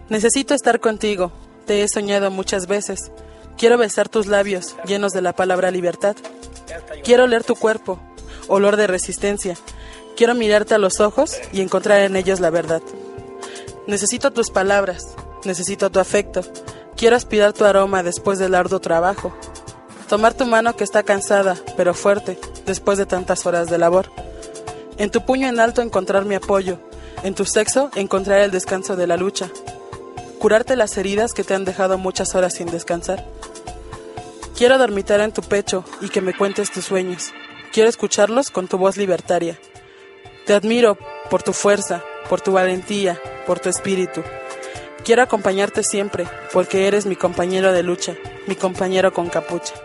Necesito estar contigo, te he soñado muchas veces. Quiero besar tus labios, llenos de la palabra libertad. Quiero oler tu cuerpo, olor de resistencia. Quiero mirarte a los ojos y encontrar en ellos la verdad. Necesito tus palabras, necesito tu afecto. Quiero aspirar tu aroma después del arduo trabajo. Tomar tu mano que está cansada, pero fuerte, después de tantas horas de labor. En tu puño en alto encontrar mi apoyo. En tu sexo encontrar el descanso de la lucha. Curarte las heridas que te han dejado muchas horas sin descansar. Quiero dormitar en tu pecho y que me cuentes tus sueños. Quiero escucharlos con tu voz libertaria. Te admiro por tu fuerza, por tu valentía, por tu espíritu. Quiero acompañarte siempre, porque eres mi compañero de lucha, mi compañero con capucha.